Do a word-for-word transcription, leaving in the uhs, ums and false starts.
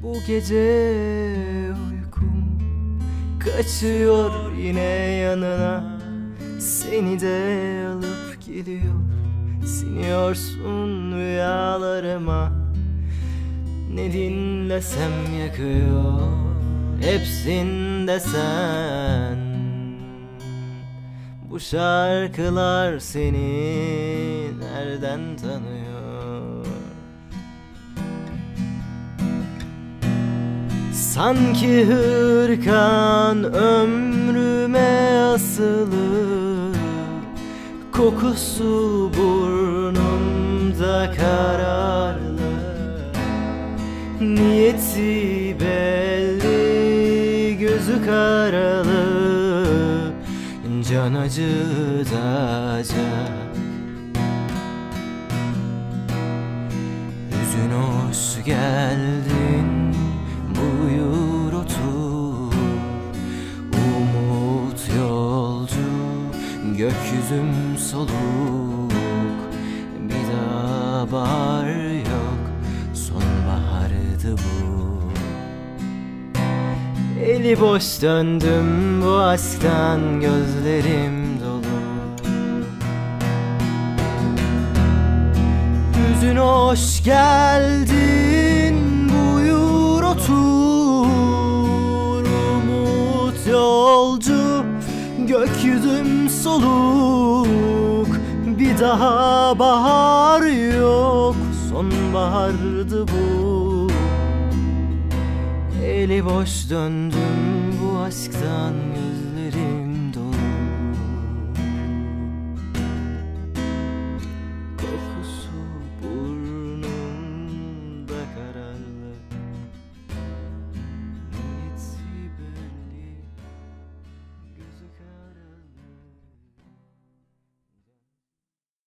Bu gece uykum kaçıyor yine yanına, seni de alıp gidiyor, siniyorsun rüyalarıma. Ne dinlesem yakıyor hepsinde sen. Bu şarkılar seni nereden tanıyor? Sanki hırkan ömrüme asılı, kokusu burnumda kararlı. Niyeti belli, gözü karalı, can acıtacak. Hüzün hoş geldin, buyur otur. Umut yolcu, gökyüzüm soluk. Bir daha bahar yok, sonbahardı bu. Eli boş döndüm bu aşktan, gözlerim dolu. Hüzün hoş geldin, buyur otur. Umut yolcu, gökyüzüm soluk. Bir daha bahar yok, sonbahardı bu. Eli boş döndüm bu aşktan, gözlerim